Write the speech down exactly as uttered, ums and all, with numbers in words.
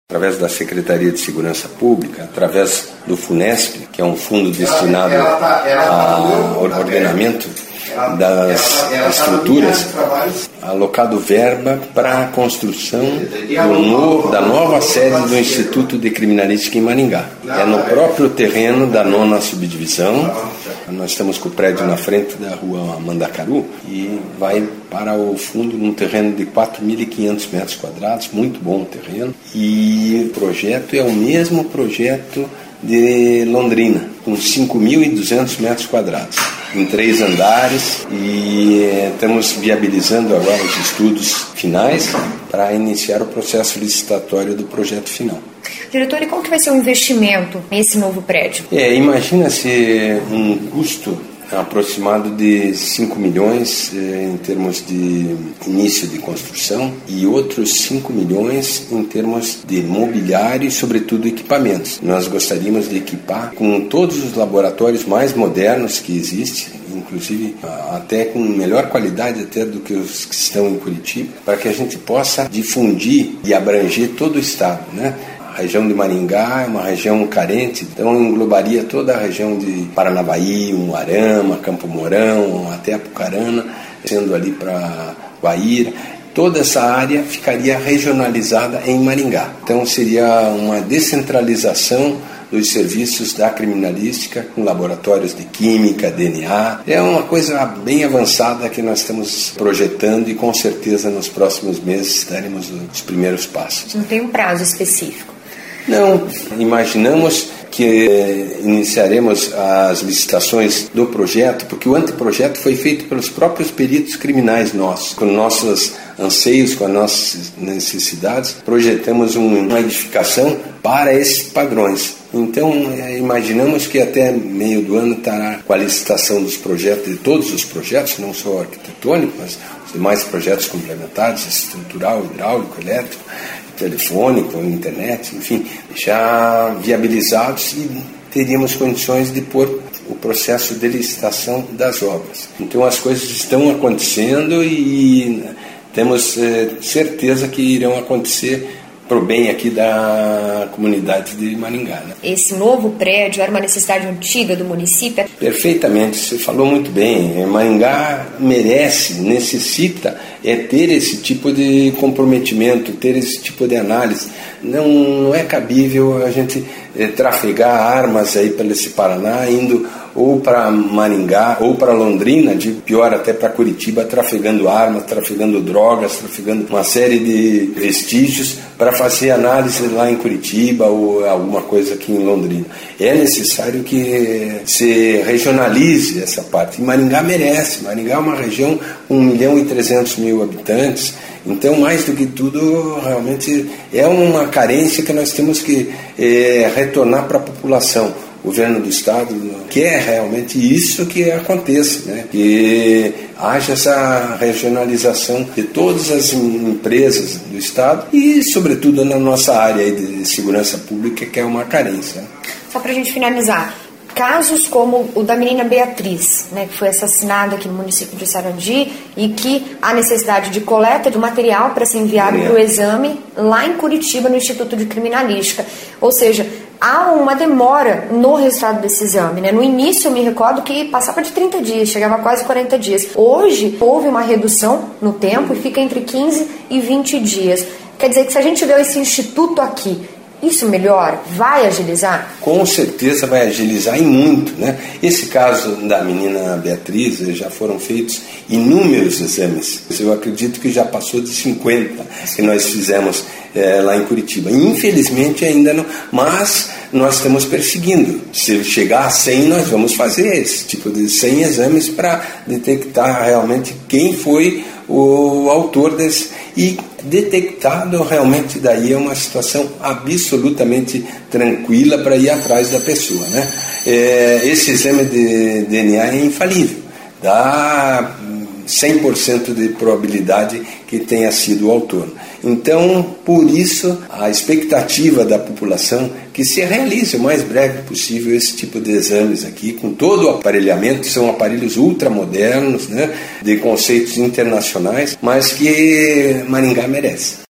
através da Secretaria de Segurança Pública, através do FUNESP, que é um fundo destinado ao ordenamento das estruturas, alocado verba para a construção do novo, da nova sede do Instituto de Criminalística em Maringá. É no próprio terreno da nona subdivisão. Nós estamos com o prédio na frente da rua Mandacaru e vai para o fundo num terreno de quatro mil e quinhentos metros quadrados, muito bom o terreno. E o projeto é o mesmo projeto de Londrina, com cinco mil e duzentos metros quadrados, em três andares, e eh, estamos viabilizando agora os estudos finais para iniciar o processo licitatório do projeto final. Diretor, e qual que vai ser o investimento nesse novo prédio? É, imagina-se um custo aproximado de cinco milhões eh, em termos de início de construção e outros cinco milhões em termos de mobiliário e, sobretudo, equipamentos. Nós gostaríamos de equipar com todos os laboratórios mais modernos que existem, inclusive até com melhor qualidade até do que os que estão em Curitiba, para que a gente possa difundir e abranger todo o estado, né? A região de Maringá é uma região carente, então englobaria toda a região de Paranavaí, Umuarama, Campo Mourão, até Apucarana, sendo ali para Guaíra. Toda essa área ficaria regionalizada em Maringá. Então seria uma descentralização dos serviços da criminalística com laboratórios de química, D N A. É uma coisa bem avançada que nós estamos projetando e com certeza nos próximos meses daremos os primeiros passos. Não tem um prazo específico? Não, imaginamos que iniciaremos as licitações do projeto, porque o anteprojeto foi feito pelos próprios peritos criminais nossos, com nossos anseios, com as nossas necessidades, projetamos uma edificação para esses padrões. Então, imaginamos que até meio do ano estará com a licitação dos projetos, de todos os projetos, não só arquitetônico, mas os demais projetos complementares, estrutural, hidráulico, elétrico, telefônico, internet, enfim, já viabilizados e teríamos condições de pôr o processo de licitação das obras. Então as coisas estão acontecendo e temos eh, certeza que irão acontecer para o bem aqui da comunidade de Maringá, né? Esse novo prédio era uma necessidade antiga do município? Perfeitamente, você falou muito bem. Maringá merece, necessita é ter esse tipo de comprometimento, ter esse tipo de análise. Não, não é cabível a gente é, trafegar armas aí pelo esse Paraná, indo ou para Maringá ou para Londrina, de pior até para Curitiba, trafegando armas, trafegando drogas, trafegando uma série de vestígios para fazer análise lá em Curitiba ou alguma coisa aqui em Londrina. É necessário que se regionalize essa parte. E Maringá merece. Maringá é uma região com um milhão e trezentos mil habitantes. Então, mais do que tudo, realmente é uma carência que nós temos que é, retornar para a população. O governo do Estado quer realmente isso que aconteça, né? Que haja essa regionalização de todas as empresas do Estado e, sobretudo, na nossa área de segurança pública, que é uma carência. Só para a gente finalizar, casos como o da menina Beatriz, né, que foi assassinada aqui no município de Sarandi e que há necessidade de coleta de material para ser enviado é. para o exame lá em Curitiba, no Instituto de Criminalística. Ou seja, há uma demora no resultado desse exame, né? No início eu me recordo que passava de trinta dias, chegava a quase quarenta dias. Hoje houve uma redução no tempo e fica entre quinze e vinte dias. Quer dizer que se a gente tiver esse instituto aqui, isso melhora? Vai agilizar? Com certeza vai agilizar e muito, né? Esse caso da menina Beatriz, já foram feitos inúmeros exames. Eu acredito que já passou de cinquenta que nós fizemos é, lá em Curitiba. Infelizmente ainda não, mas nós estamos perseguindo. Se chegar a cem, nós vamos fazer esse tipo de cem exames para detectar realmente quem foi o autor desse. E detectado realmente daí é uma situação absolutamente tranquila para ir atrás da pessoa, né? É, esse exame de D N A é infalível, dá cem por cento de probabilidade que tenha sido o autor. Então, por isso, a expectativa da população que se realize o mais breve possível esse tipo de exames aqui, com todo o aparelhamento, são aparelhos ultramodernos, né, de conceitos internacionais, mas que Maringá merece.